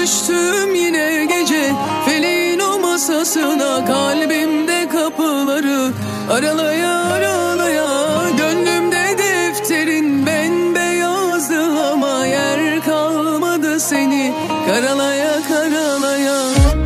Düştüm yine gece feleğin o masasına, kalbimde kapıları aralaya aralaya. Gönlümde defterin bembeyazdı ama yer kalmadı seni karalaya karalaya.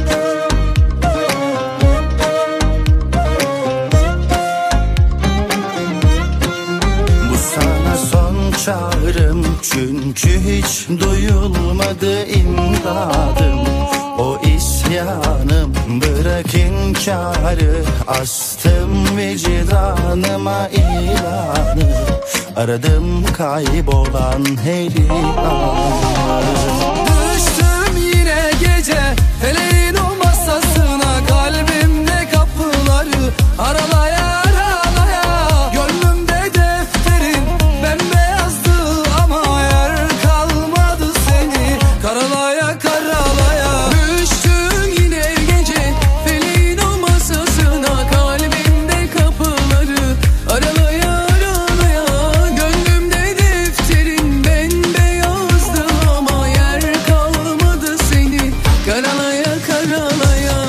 Bu sana son çağrım, çünkü hiç duyulmadı imdadım. O isyanım, bırak inkarı, astım vicdanıma ilanı. Aradım kaybolan her anı. Düştüm yine gece feleğin o masasına, kalbimde kapıları aralaya aralaya. Gönlümde defterin bembeyazdı ama yer kalmadı seni karalaya karalaya. Düştüm yine gece feleğin o masasına, kalbimde kapıları aralaya aralaya. Gönlümde defterin bembeyazdı ama yer kalmadı seni karalaya karalaya.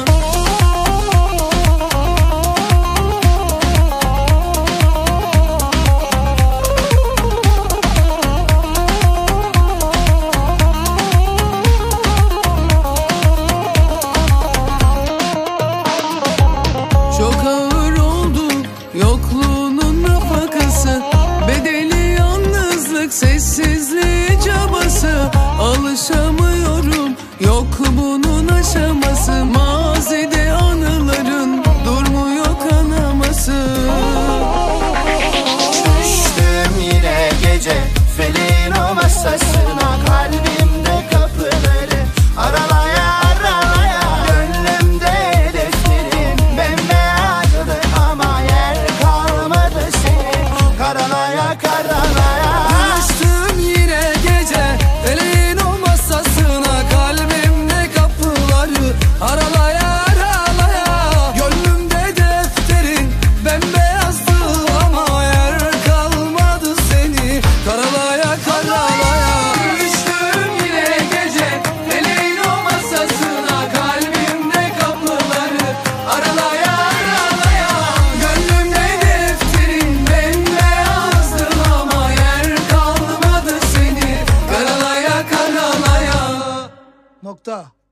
Çok ağır oldu yokluğunun nafakası, bedeli yalnızlık, sessizliği cabası. Alışamıyorum yok bunun aşaması, mazide anıların durmuyor kanaması. Düştüm yine gece feleğin o masasına, kalbimde kapıları aralaya aralaya. Gönlümde defterin bembeyazdı ama yer kalmadı seni karalaya karalaya. Düştüm yine gece feleğin o masasına, kalbimde kapıları aralaya aralaya. Gönlümde defterin bembeyazdı ama yer kalmadı seni karalaya karalaya. Düştüm yine gece feleğin o masasına, kalbimde kapıları aralaya aralaya. Gönlümde defterin bembeyazdı ama yer kalmadı seni karalaya karalaya. Nokta.